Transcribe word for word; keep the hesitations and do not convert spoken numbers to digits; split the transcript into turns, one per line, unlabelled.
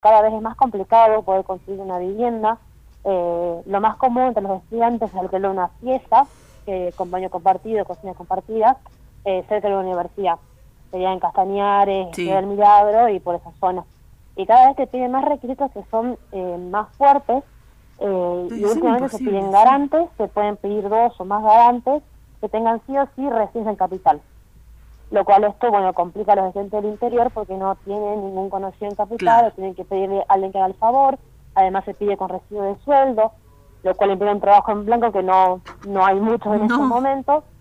cada vez es más complicado poder conseguir una vivienda. Eh, lo más común entre los estudiantes es alquilar una pieza, eh, con baño compartido, cocina compartida, eh, cerca de la universidad. Sería en Castañares,
Sí.
del Milagro y por esa zona. Y cada vez te piden más requisitos que son eh, más fuertes, eh, y
Debe ser
últimamente se
imposible,
piden
sí.
garantes, se pueden pedir dos o más garantes que tengan sí o sí residencia en capital. Lo cual esto, bueno, complica a los estudiantes del interior porque no tienen ningún conocido en capital,
Claro.
o tienen que pedirle a alguien que haga el favor. Además se pide con recibo de sueldo, lo cual implica un trabajo en blanco que no, no hay mucho en estos
No.
momentos.